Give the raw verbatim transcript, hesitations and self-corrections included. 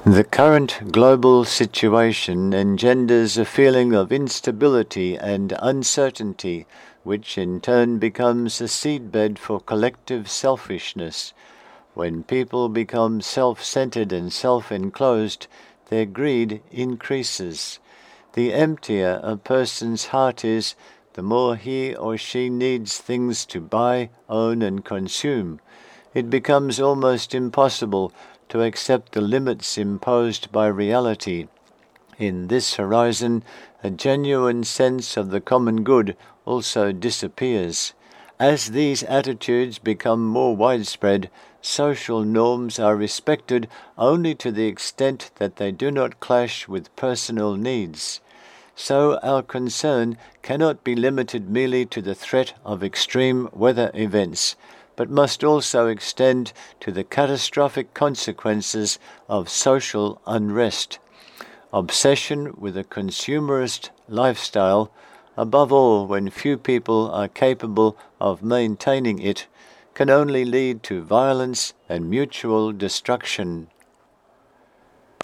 The current global situation engenders a feeling of instability and uncertainty, which in turn becomes a seedbed for collective selfishness. When people become self-centered and self-enclosed, their greed increases. The emptier a person's heart is, the more he or she needs things to buy, own, and consume. It becomes almost impossible to accept the limits imposed by reality. In this horizon, a genuine sense of the common good also disappears. As these attitudes become more widespread, social norms are respected only to the extent that they do not clash with personal needs. So our concern cannot be limited merely to the threat of extreme weather events, but must also extend to the catastrophic consequences of social unrest. Obsession with a consumerist lifestyle, above all when few people are capable of maintaining it, can only lead to violence and mutual destruction.